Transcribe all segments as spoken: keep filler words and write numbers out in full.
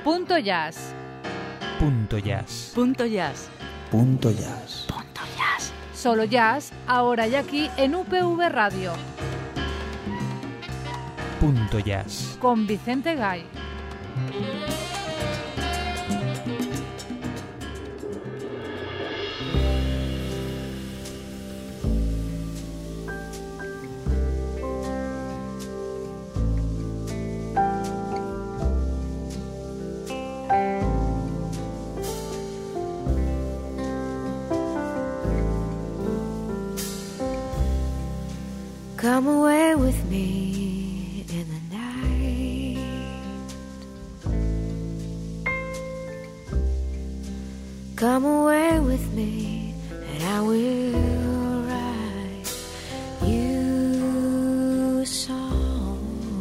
Punto Jazz. Punto Jazz. Punto Jazz. Punto Jazz. Punto Jazz. Solo jazz, ahora y aquí en U P V Radio. Punto Jazz. Con Vicente Gay. Come away with me in the night. Come away with me and I will write you a song.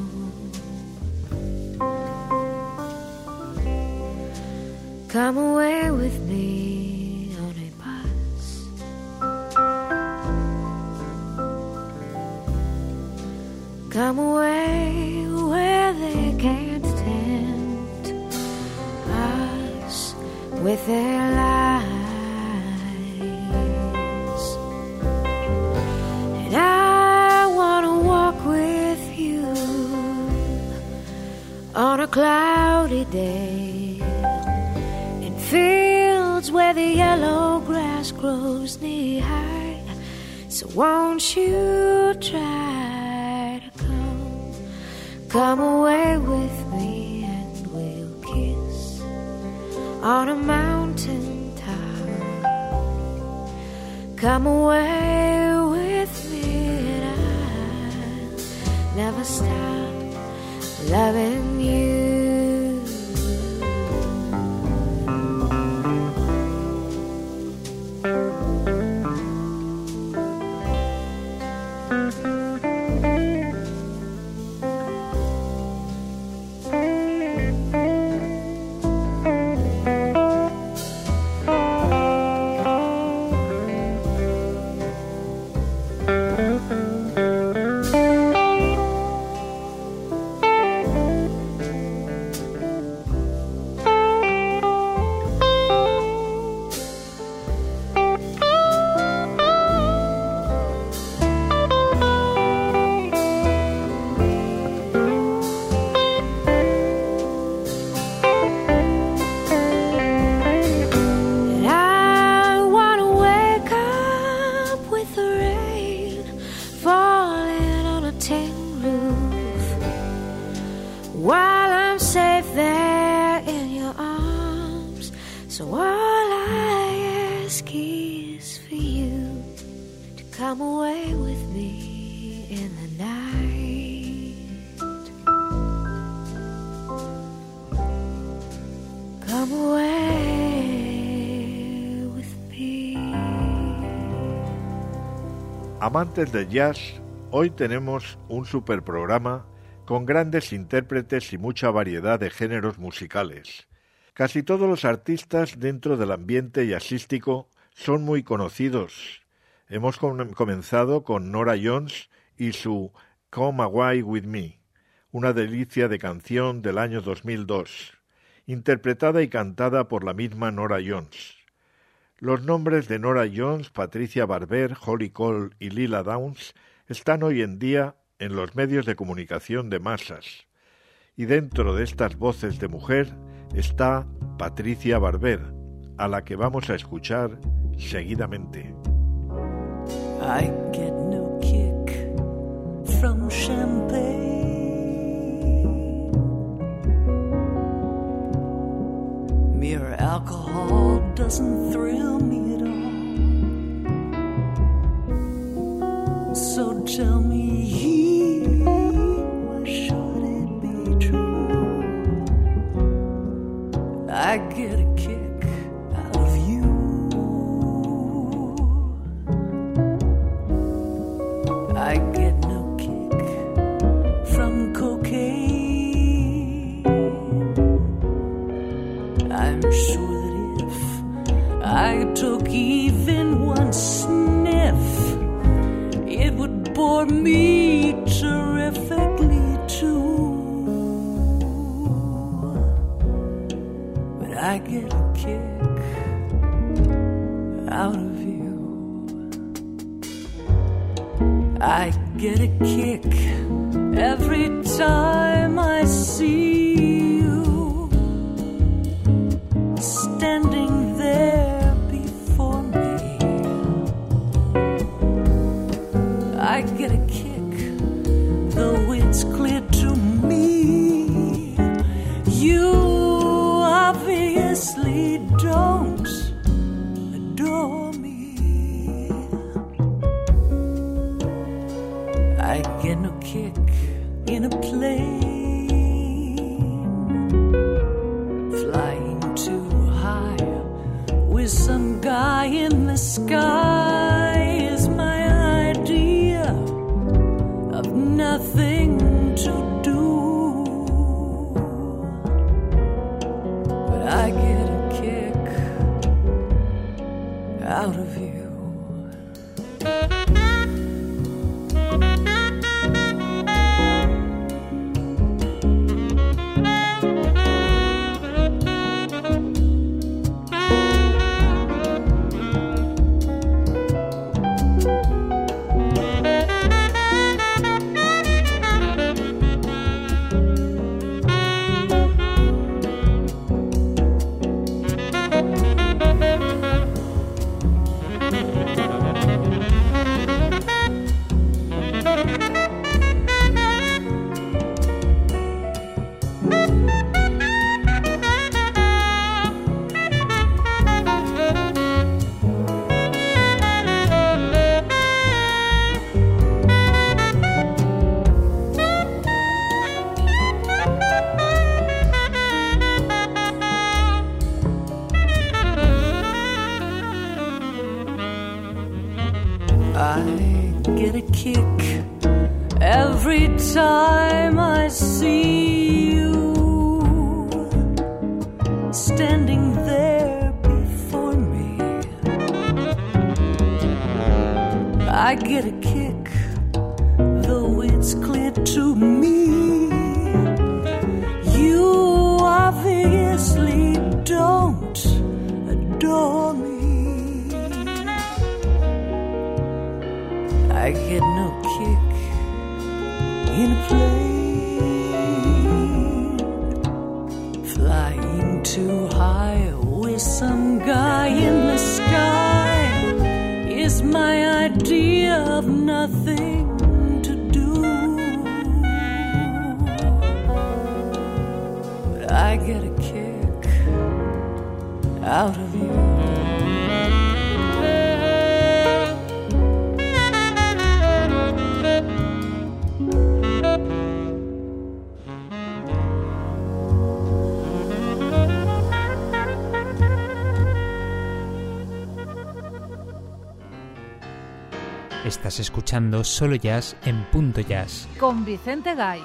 Come away with me on a bus. Come away where they can't tempt us with their lies. And I want to walk with you on a cloudy day in fields where the yellow grass grows knee high. So won't you try? Come away with me and we'll kiss on a mountain top. Come away with me and I'll never stop loving you. Amantes del jazz, hoy tenemos un super programa con grandes intérpretes y mucha variedad de géneros musicales. Casi todos los artistas dentro del ambiente jazzístico son muy conocidos. Hemos comenzado con Norah Jones y su Come Away With Me, una delicia de canción del año dos mil dos, interpretada y cantada por la misma Norah Jones. Los nombres de Norah Jones, Patricia Barber, Holly Cole y Lila Downs están hoy en día en los medios de comunicación de masas. Y dentro de estas voces de mujer está Patricia Barber, a la que vamos a escuchar seguidamente. I get no kick from champagne. Mere alcohol doesn't thrill me at all. So tell me, why should it be true? I get a kick out of you. I get no kick from cocaine. I'm sure that if I took even one sniff, it would bore me terrifically too. I get a kick out of you. I get a kick every time I see you standing there before me. I get a kick, though it's clear to me you obviously don't adore me. I get no kick in a plane flying too high with some guy in the sky is my idea of nothing to do. But I get a kick out of you. Every time I see you standing there before me, I get a kick, though it's clear to me you obviously don't adore me. I get no kick in a plane flying too high with some guy in the sky is my idea of nothing to do. But I get a kick out of you. Estás escuchando Solo Jazz en Punto Jazz con Vicente Gay.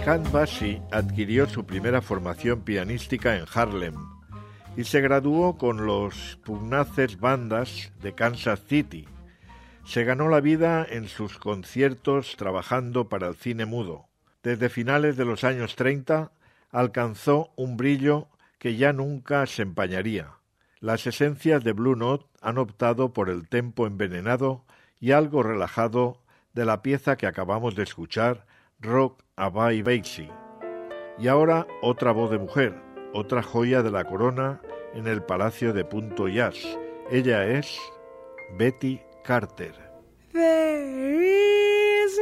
Count Basie adquirió su primera formación pianística en Harlem y se graduó con los pugnaces bandas de Kansas City. Se ganó la vida en sus conciertos trabajando para el cine mudo. Desde finales de los años treinta alcanzó un brillo que ya nunca se empañaría. Las esencias de Blue Note han optado por el tempo envenenado y algo relajado de la pieza que acabamos de escuchar, Rock Abai Basie. Y ahora otra voz de mujer, otra joya de la corona en el Palacio de Punto Jazz. Ella es Betty Carter. There is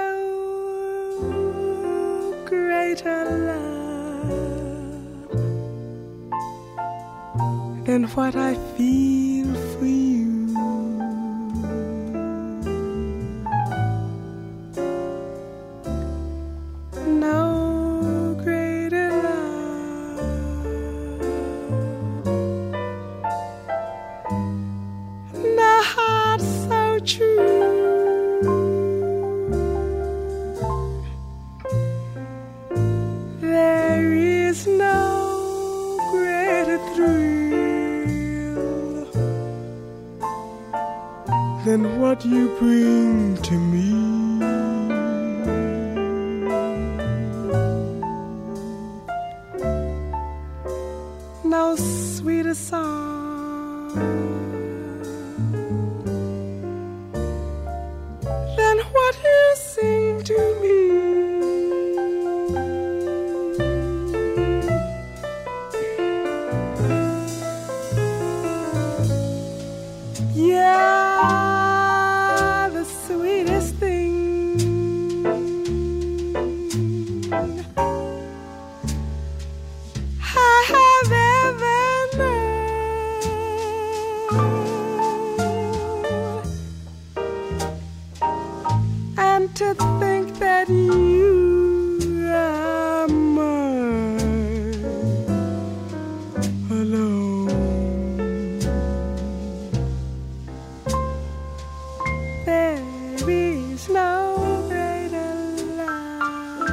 no greater love than what I feel for you. No greater love, no heart so true. There is no greater thrill than what you bring to me. No sweeter song than what you sing to me. Yeah, the sweetest thing I have ever known. And to think that you are mine alone. There is no greater love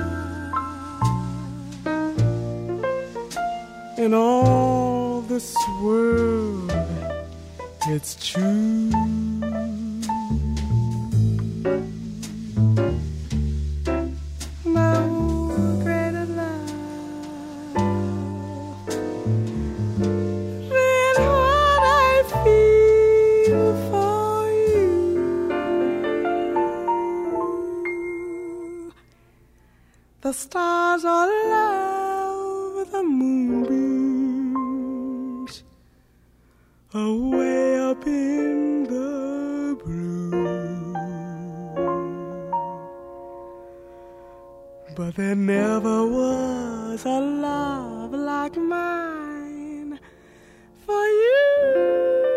in all this world. It's true. No greater love than what I feel for you. The stars are love, the moonbeams are way up in the blue. But there never was a love like mine for you.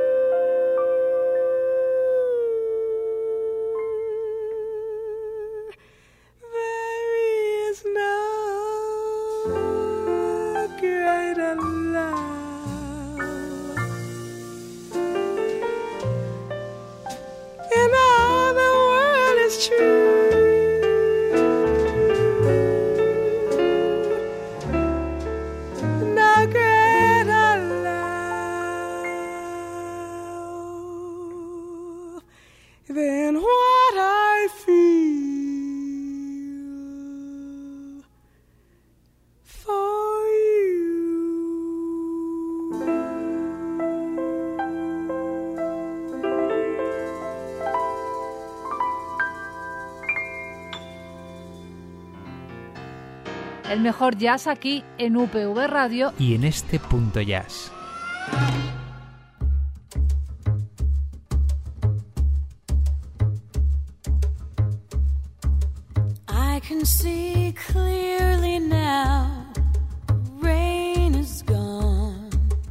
There is no greater love in all the world is true. No greater love than what I feel for you. El mejor jazz aquí en U P V Radio y en este Punto Jazz. I can see clearly now, rain is gone.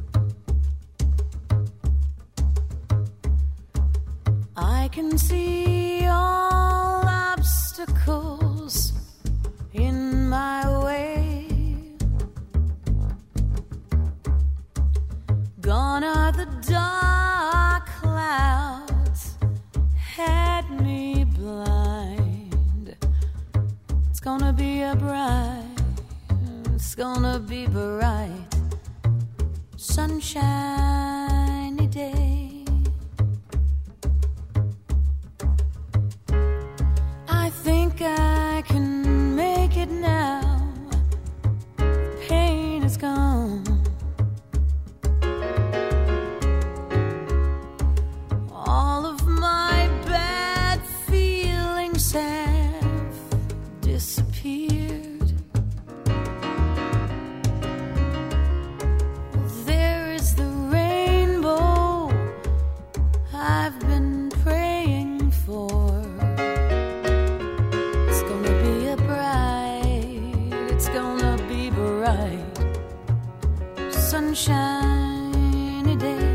I can see all obstacles in my way. Gone are the dark clouds, had me blind. It's gone gonna be a bright, it's gonna be bright, sunshiny day. I think I can make it now, the pain is gone. All of my bad feelings have disappeared. There is the rainbow I've been praying for. It's gonna be a bright, it's gonna be bright, sunshiny day.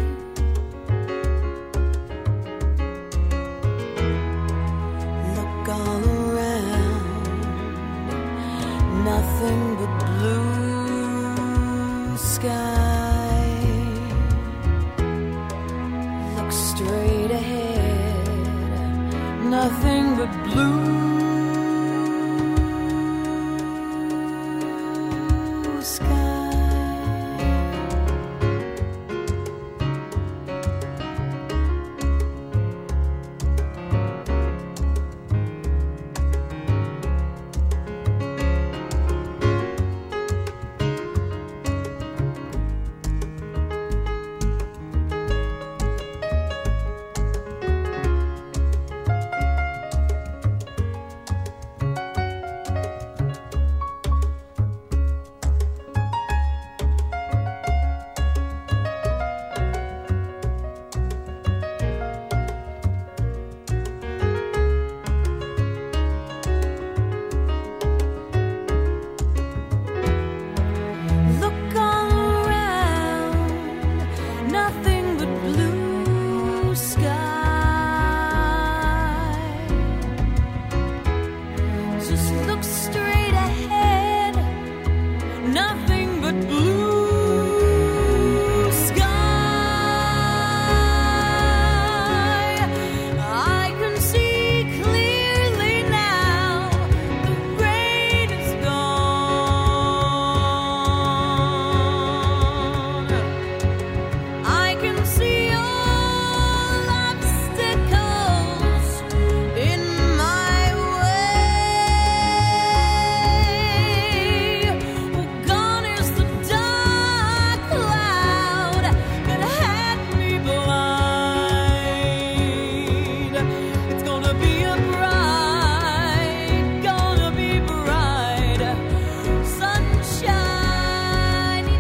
Look all around, nothing but blue sky. Look straight ahead, nothing but blue sky. Look all around, nothing but blue sky. Just look straight ahead, nothing but blue sky. I can see clearly now, the rain is gone. I can see all obstacles in my way. Oh, gone is the dark cloud that had me blind. It's gonna be a bright, gonna be bright, sunshiny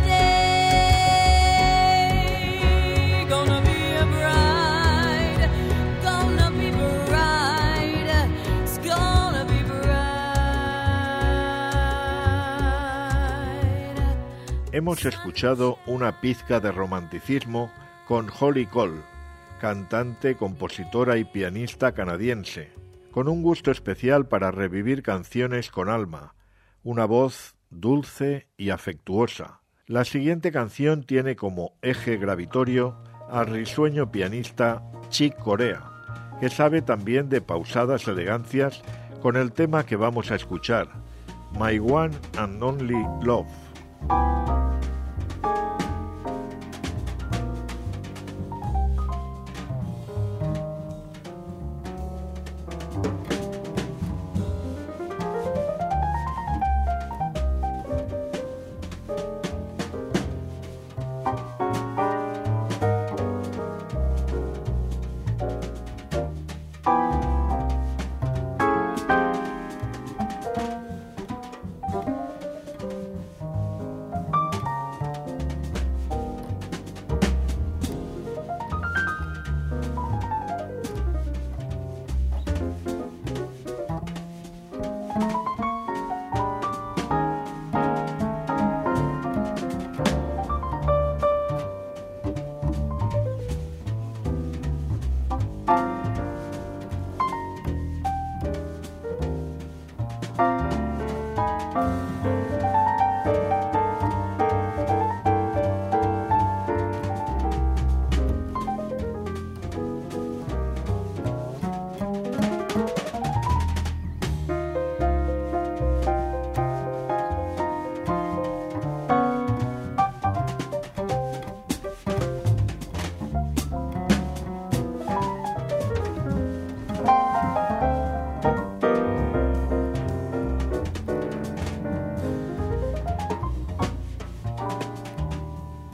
day. Gonna be a bright, gonna be bright, it's gonna be bright. Hemos escuchado una pizca de romanticismo con Holly Cole, cantante, compositora y pianista canadiense, con un gusto especial para revivir canciones con alma, una voz dulce y afectuosa. La siguiente canción tiene como eje gravitorio al risueño pianista Chick Corea, que sabe también de pausadas elegancias con el tema que vamos a escuchar, My One and Only Love.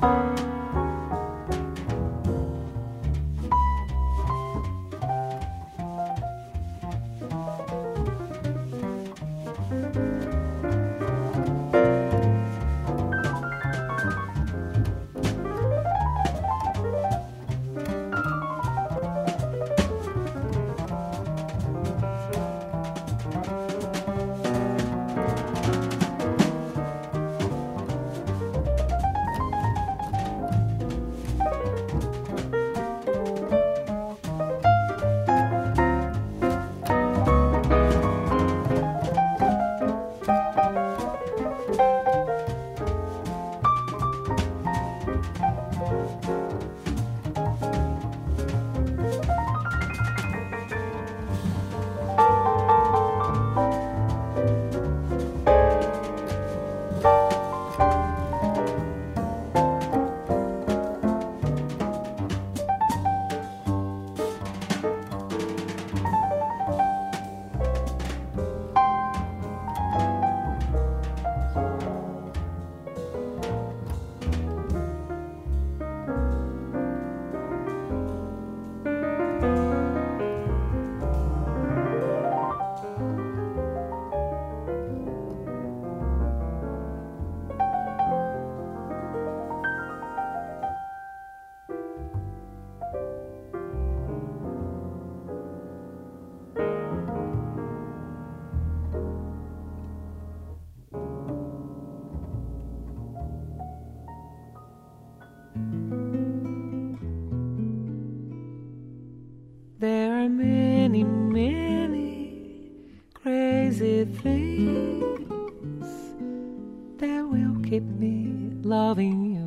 There are many, many crazy things that will keep me loving you.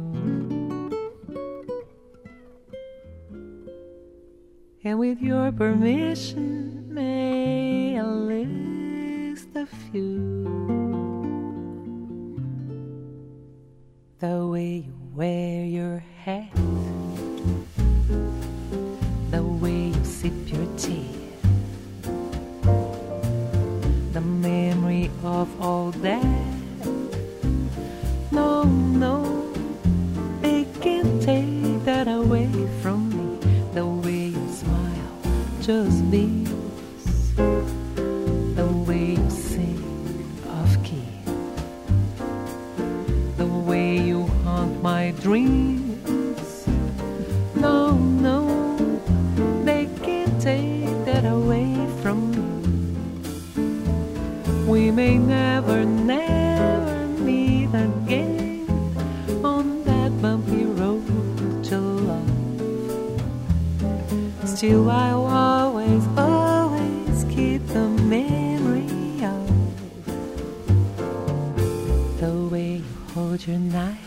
And with your permission, may I list a few. The way you wear your hat, the way you sip your tea, the memory of all that. No, no, they can't take that away from me. The way you smile just beams, the way you sing off key, the way you haunt my dreams. No, no, they can't take that away from me. We may never, never meet again on that bumpy road to love. Still I'll always, always keep the memory of the way you hold your knife,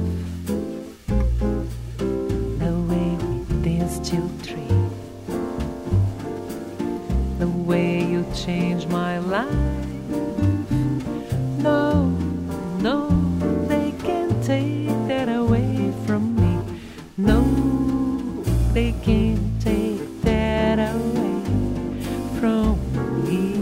the way we danced till three, the way you changed my life. No, no, they can't take that away from me. No, they can't take that away from me.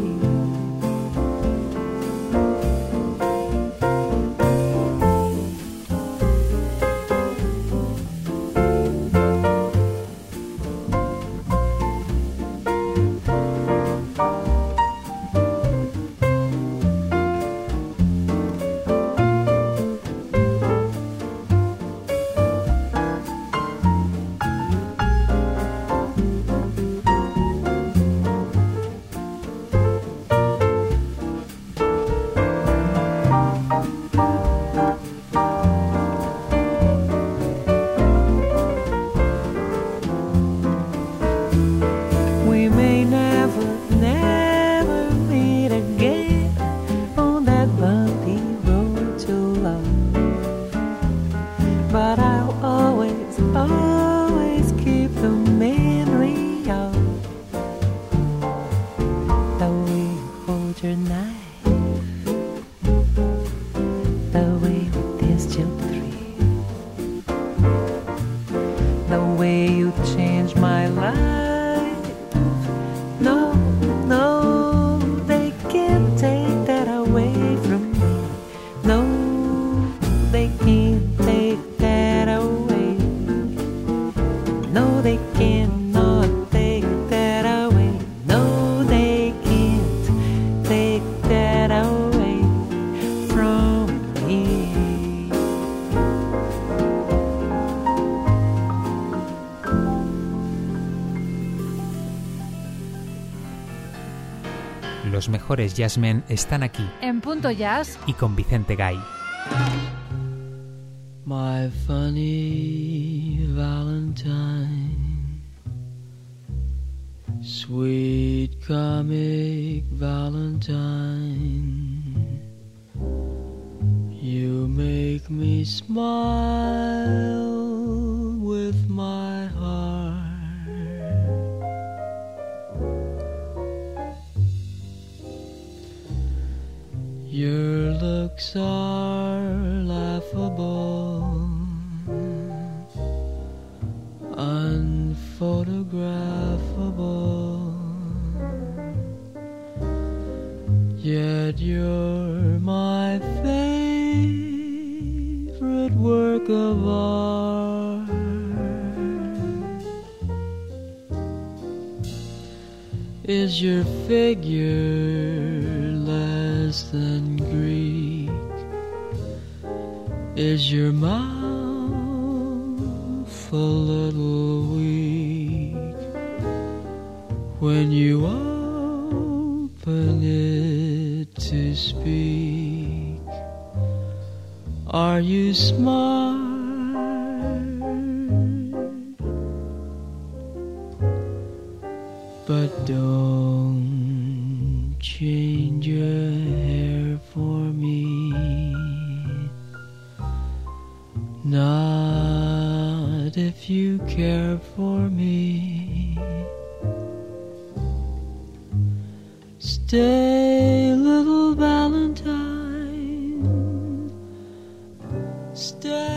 They can't take that away. los mejores jazzmen están aquí. En Punto Jazz y con Vicente Gay. My funny Valentine, sweet comic Valentine, you make me smile with my heart. Your looks are laughable, unphotographable, yet you're my favorite work of art. Is your figure less than Greek? Is your mouth a little weak when you open it to speak? Are you smart? But don't change your hair for me, not if you care for me. Stay, little Valentine, stay.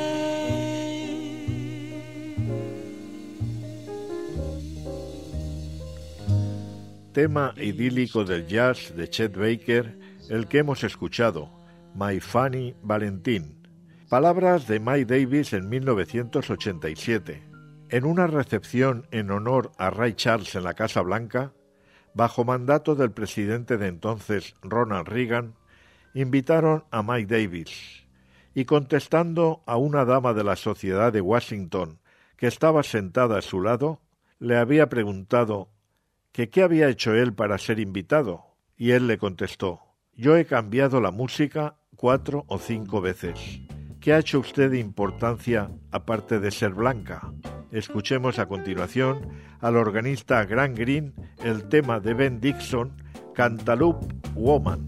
Tema idílico del jazz de Chet Baker, el que hemos escuchado, My Funny Valentine. Palabras de Miles Davis en mil novecientos ochenta y siete. En una recepción en honor a Ray Charles en la Casa Blanca, bajo mandato del presidente de entonces Ronald Reagan, invitaron a Miles Davis y, contestando a una dama de la sociedad de Washington que estaba sentada a su lado, le había preguntado que qué había hecho él para ser invitado, y él le contestó: yo he cambiado la música cuatro o cinco veces. ¿Qué ha hecho usted de importancia aparte de ser blanca? Escuchemos a continuación al organista Grant Green el tema de Ben Dixon, Cantaloupe Woman.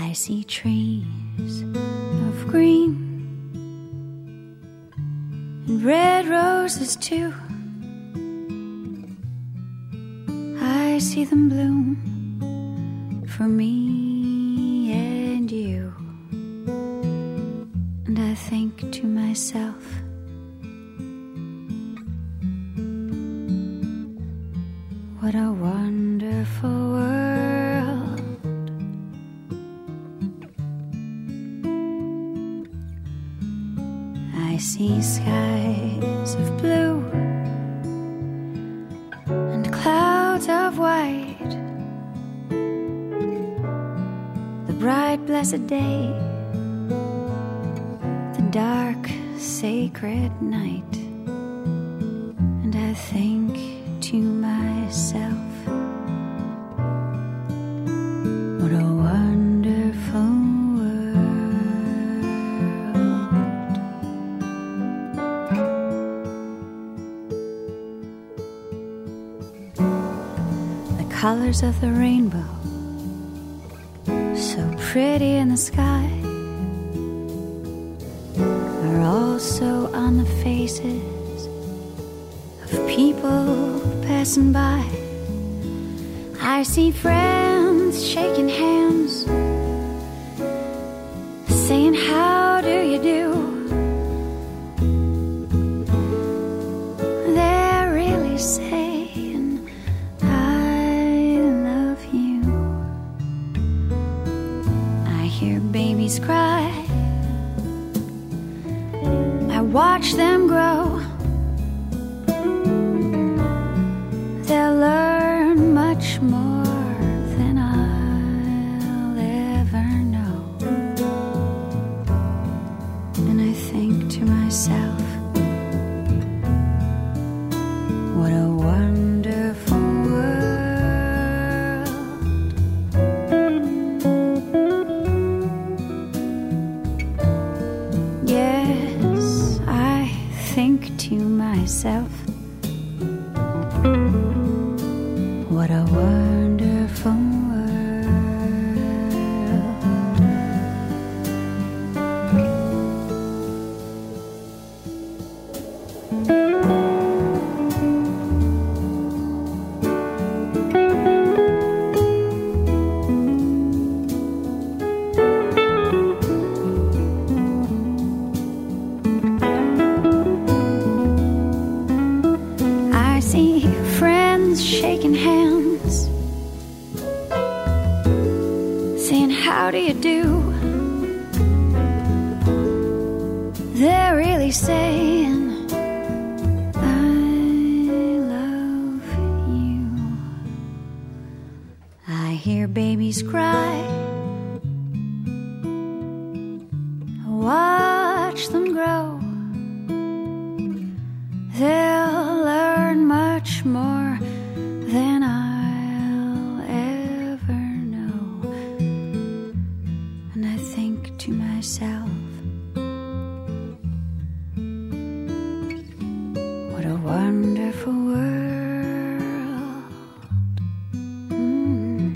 I see trees of green and red roses too. I see them bloom for me and you. And I think to myself, what a wonderful world. I see skies of blue and clouds of white, the bright blessed day, the dark sacred night. And I think to myself, what a wonderful colors of the rainbow, so pretty in the sky, are also on the faces of people passing by. I see friends shaking hands, saying, how do you do? They're really saying, babies cry, I watch them grow. They'll learn much more than I'll ever know. And I think to myself, what a wonderful to myself, what a wonderful shaking hands, saying, how do you do? They're really saying, I love you. I hear babies cry, I watch them grow. They'll learn much more than I'll ever know. And I think to myself, what a wonderful world. Mm.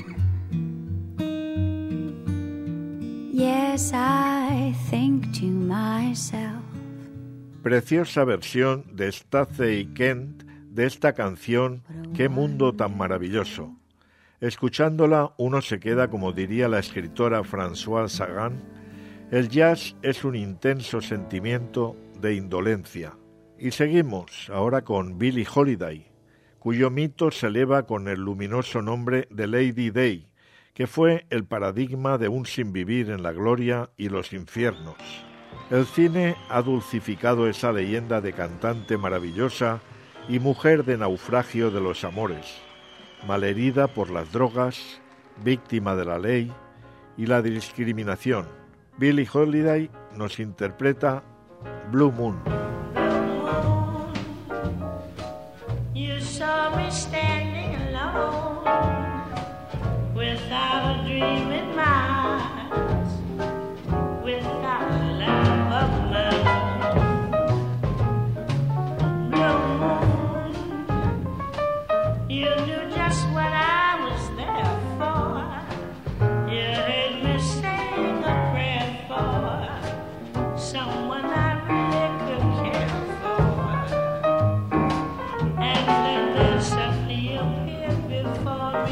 Yes, I think to myself. Preciosa versión de Stacey Kent de esta canción, Qué mundo tan maravilloso. Escuchándola uno se queda, como diría la escritora Françoise Sagan, el jazz es un intenso sentimiento de indolencia. Y seguimos ahora con Billie Holiday, cuyo mito se eleva con el luminoso nombre de Lady Day, que fue el paradigma de un sinvivir en la gloria y los infiernos. El cine ha dulcificado esa leyenda de cantante maravillosa y mujer de naufragio de los amores, malherida por las drogas, víctima de la ley y la discriminación. Billie Holiday nos interpreta Blue Moon. You saw me standing alone, without a dream in my eyes, without a love of mine. Blue moon, you knew just what I was there for. You heard me say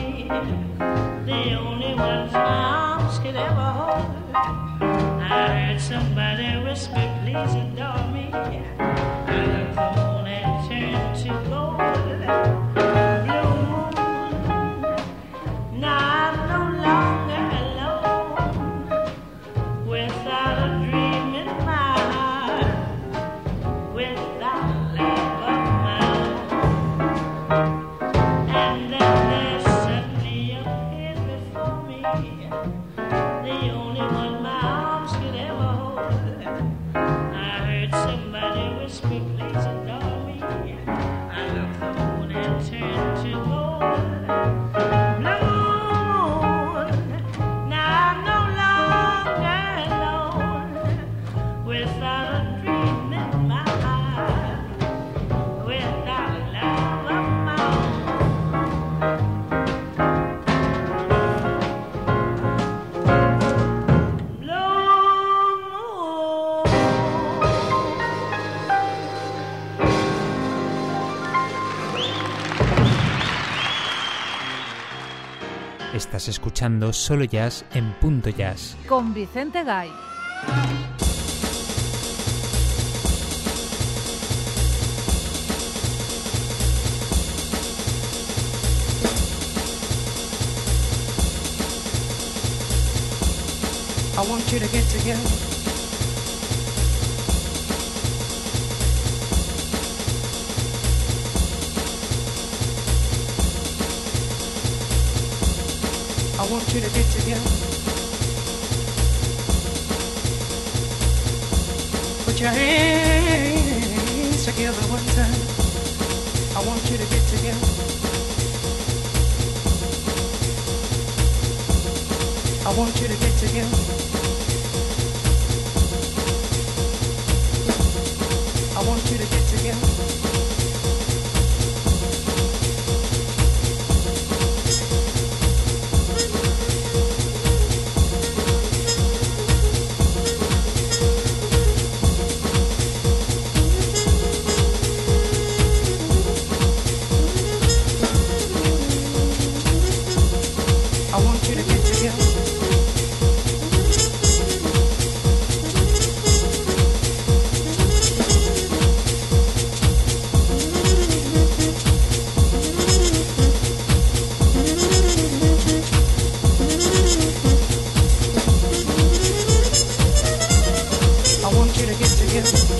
me, the only ones my arms could ever hold. I heard somebody whisper, please adore me. I looked the moon and turned to gold. Blue moon, now I'm no longer alone, without a dream in my heart, without a love of my own. And then there suddenly appeared before me, the only one my arms could ever hold. I heard somebody whisper, please adore me. I looked the moon and turned to gold. Blue moon, now I'm no longer alone, without a dream in my heart, without a love of my own. Blue moon. Estás escuchando Solo Jazz en Punto Jazz. Con Vicente Gay. I want you to get together. I want you to get together. Put your hands together one time. I want you to get together. I want you to get together. I want you to get together. I want you to get together. I want you to get together.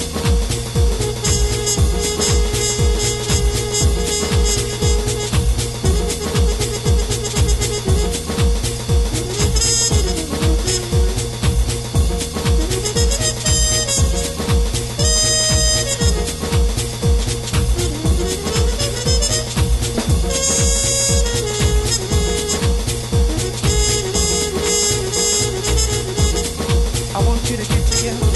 I want you to get together.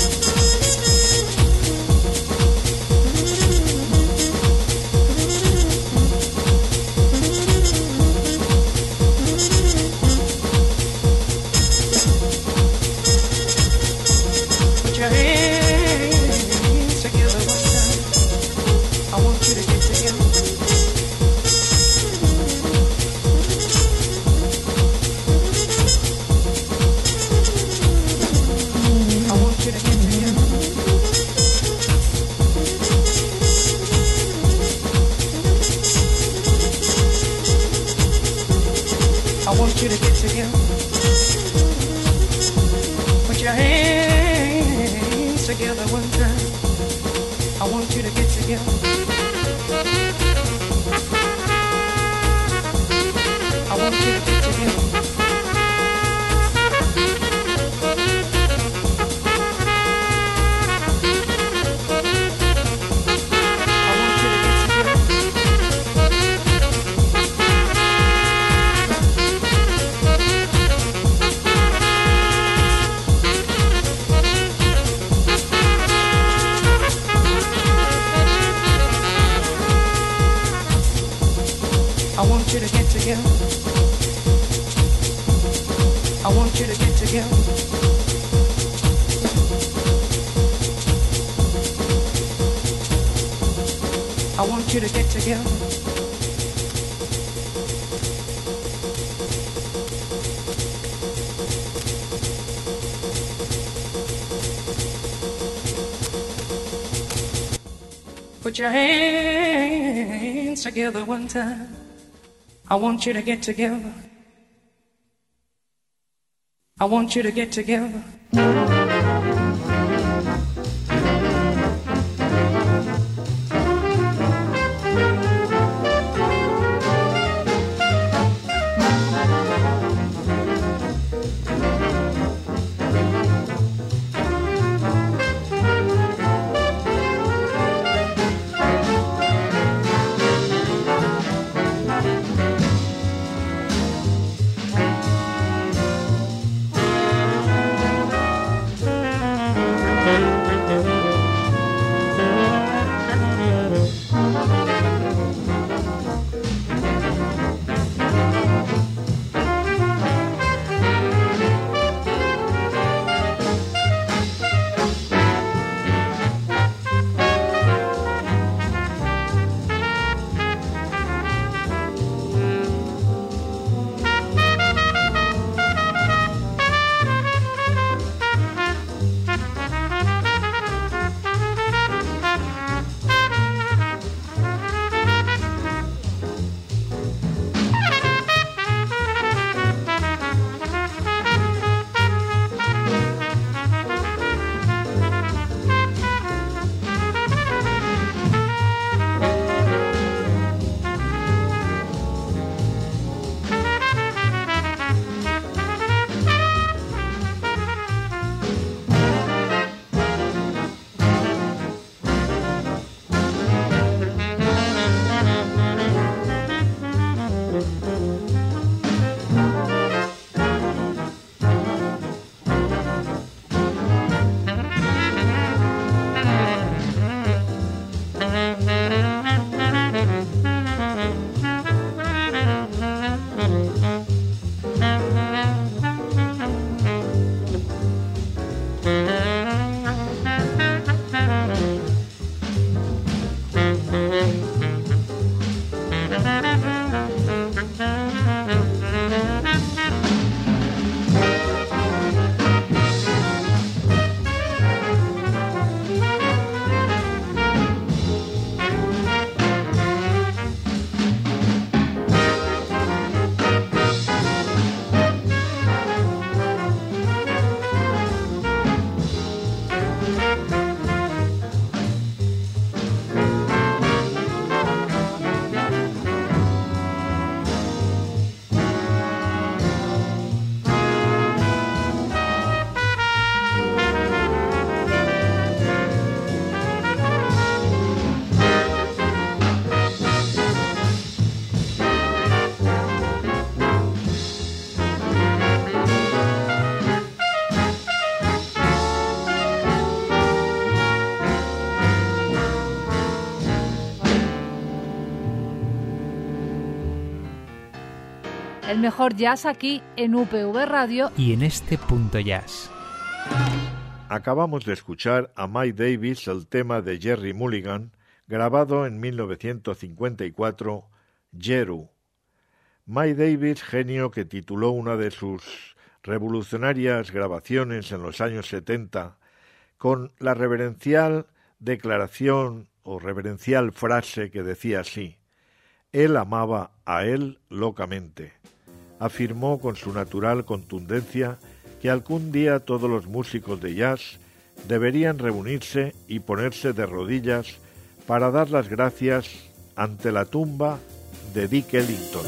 Put your hands together one time. I want you to get together. I want you to get together. I want you to get together. Put your hands together one time. I want you to get together. I want you to get together. I want you to get together. I want you to get together. I want you to get together. Put your hands together one time. I want you to get together. I want you to get together. El mejor jazz aquí en U P V Radio y en este punto jazz. Acabamos de escuchar a Mike Davis el tema de Gerry Mulligan, grabado en mil novecientos cincuenta y cuatro, Jeru. Mike Davis, genio que tituló una de sus revolucionarias grabaciones en los años setenta con la reverencial declaración o reverencial frase que decía así: él amaba a él locamente. Afirmó con su natural contundencia que algún día todos los músicos de jazz deberían reunirse y ponerse de rodillas para dar las gracias ante la tumba de Duke Ellington.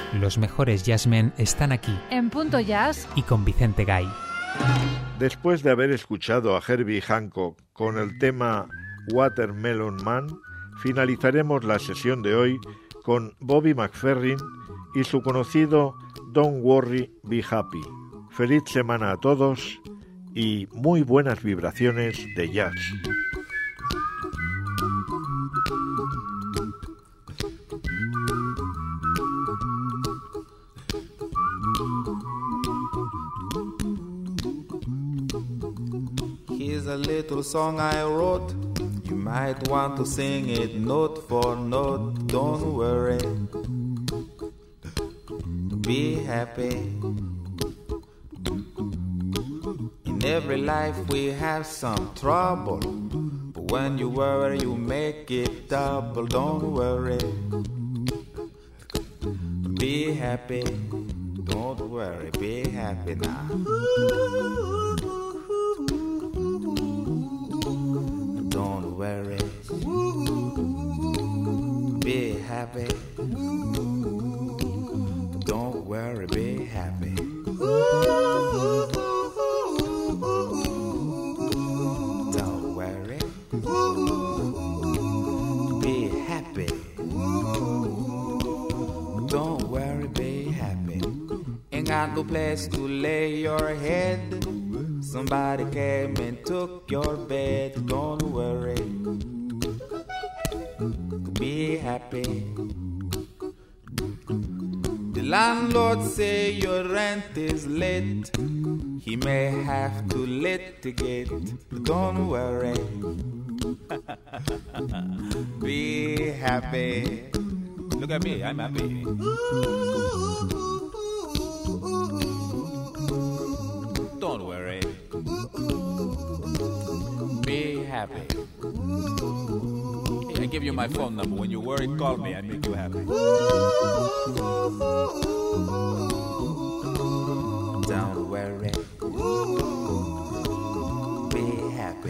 Los mejores jazzmen están aquí. En Punto Jazz y con Vicente Gay. Después de haber escuchado a Herbie Hancock con el tema Watermelon Man, finalizaremos la sesión de hoy con Bobby McFerrin y su conocido Don't Worry, Be Happy. Feliz semana a todos y muy buenas vibraciones de jazz. Here's a little song I wrote. You might want to sing it note for note. Don't worry, be happy. In every life we have some trouble, but when you worry you make it double. Don't worry, be happy. Don't worry, be happy now. Don't worry, be happy. Don't worry, be happy. Don't worry, be happy. Don't worry, be happy. Ain't got no place to lay your head. Somebody came and took your bed. Don't worry, be happy. The landlord say your rent is late. He may have to litigate. Don't worry, be happy. Look at me, I'm happy. Don't worry, be happy. Hey, I give you my phone number. When you're worried, call me. I make you happy. Don't worry, be happy.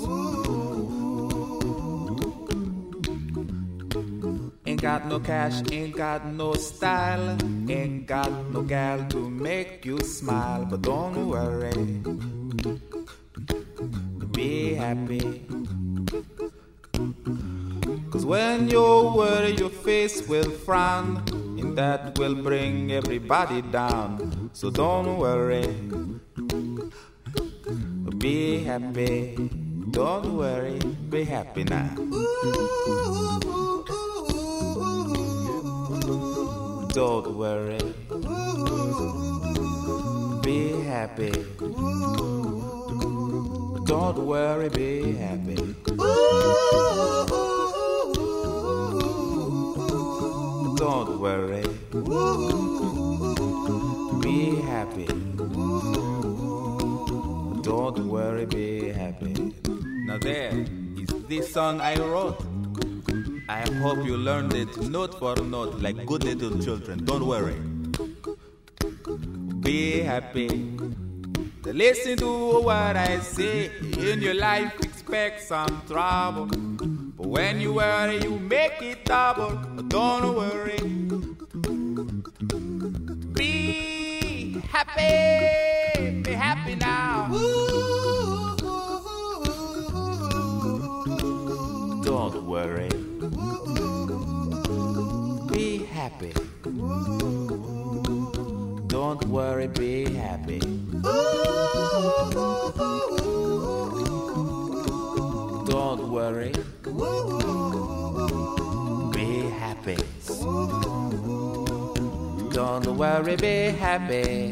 Ain't got no cash, ain't got no style, ain't got no gal to make you smile. But don't worry, be happy. Cause when you worry your face will frown, and that will bring everybody down. So don't worry, be happy. Don't worry, be happy now. Don't worry, be happy. Don't worry, be happy. Don't worry, be happy. Don't worry, be happy. Now there is this song I wrote. I hope you learned it note for note like good little children. Don't worry, be happy. Listen to what I say. In your life expect some trouble, but when you worry you make it double. Don't worry, be happy. Be happy now. Don't worry, be happy. Don't worry, be happy. Don't worry, be happy. Don't worry, be happy.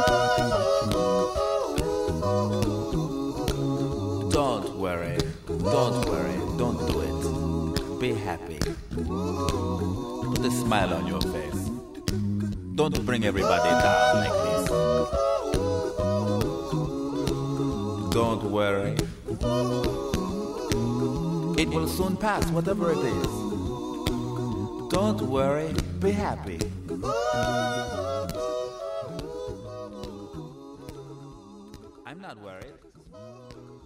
Don't worry, don't worry, don't do it. Be happy. Put a smile on your face. Don't bring everybody down like this. Don't worry, it will soon pass, whatever it is. Don't worry, be happy. I'm not worried.